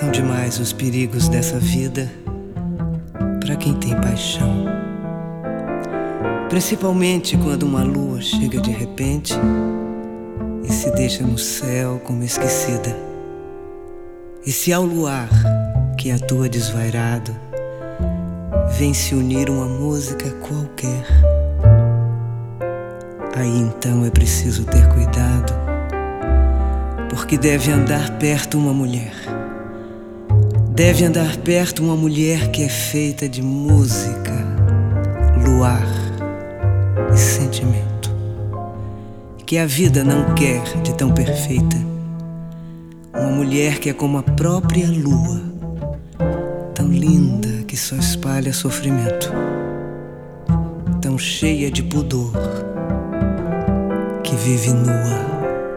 São demais os perigos dessa vida para quem tem paixão. Principalmente quando uma lua chega de repente e se deixa no céu como esquecida. E se ao luar que atua desvairado vem se unir uma música qualquer, aí então é preciso ter cuidado, porque deve andar perto uma mulher. Deve andar perto uma mulher que é feita de música, luar e sentimento, que a vida não quer de tão perfeita. Uma mulher que é como a própria lua, tão linda que só espalha sofrimento, tão cheia de pudor que vive nua.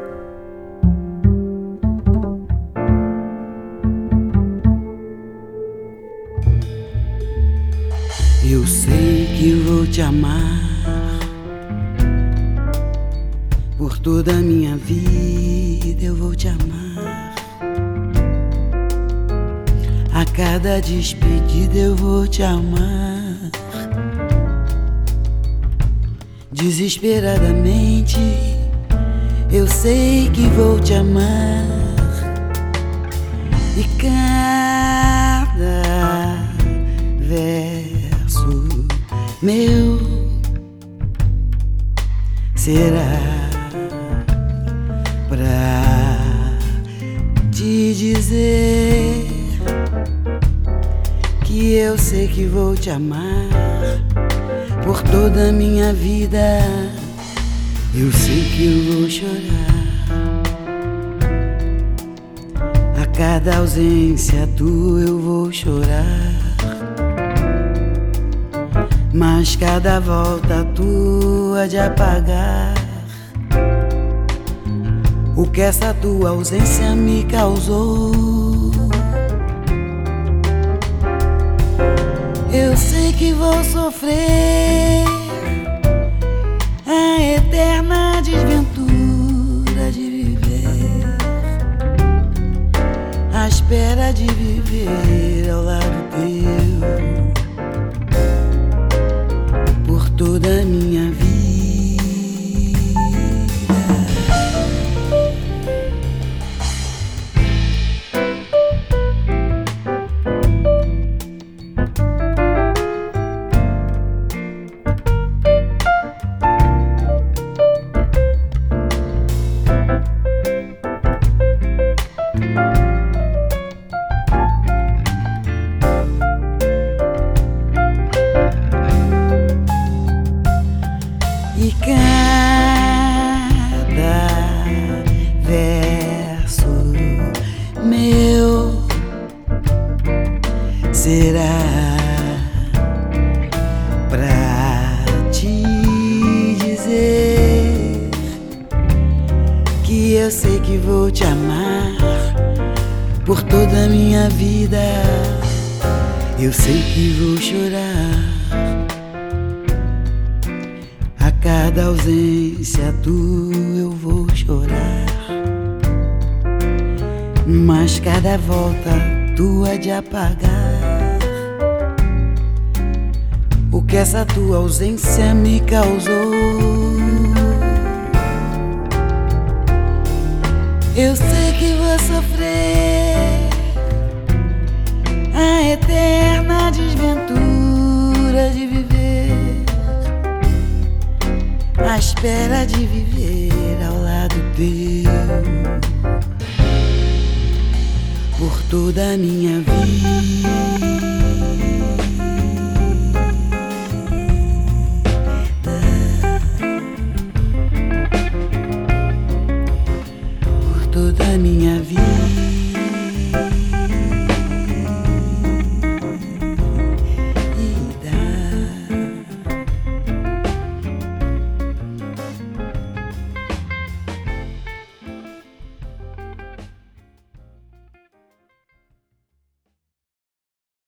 Eu sei que vou te amar por toda a minha vida, eu vou te amar. A cada despedida eu vou te amar. Desesperadamente eu sei que vou te amar. E cada verso meu será pra te dizer que eu sei que vou te amar por toda a minha vida. Eu sei que eu vou chorar a cada ausência tua, eu vou chorar. Mas cada volta tua de apagar o que essa tua ausência me causou. Eu sei que vou sofrer a eterna desventura de viver, à espera de viver ao lado teu por toda a minha vida. E cada verso meu será pra te dizer que eu sei que vou te amar por toda a minha vida. Eu sei que vou chorar a cada ausência tua, eu vou chorar. Mas cada volta tua de apagar o que essa tua ausência me causou. Eu sei que vou sofrer a eterna desventura de viver, à espera de viver ao lado teu por toda a minha vida.